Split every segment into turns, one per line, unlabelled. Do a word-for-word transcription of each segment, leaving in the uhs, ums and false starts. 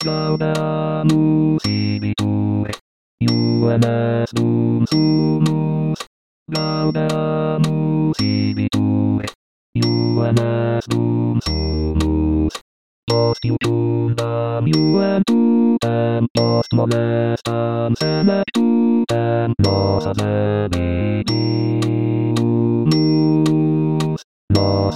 Gaudeamus igitur. Iuenes dum sumus. Gaudeamus igitur. Iuenes dum sumus. Post iutum iuventutem, post molestam senectutem, nos advenimus, nos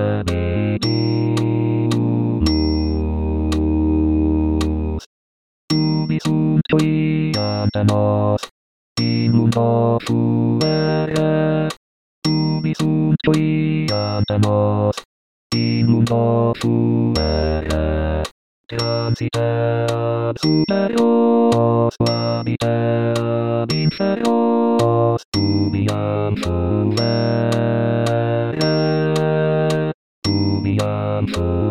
advenimus. Ubi sunt qui ante nos, in mundo fuere. Ubi sunt qui ante nos, in mundo fuere. Transite ab superios, habite ab inferios, ubiam fulvere, ubiam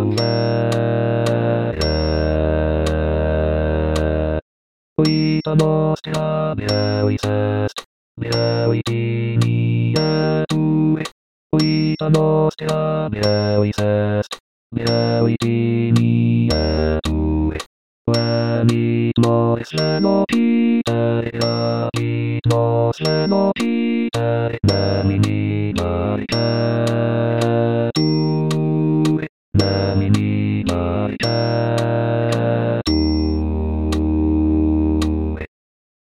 fulvere. Vita nostra brevis est, brevitini etur. Vita nostra brevis est, brevitini etur. Venit mors lenopiter, rapit nos lenopiter, nemini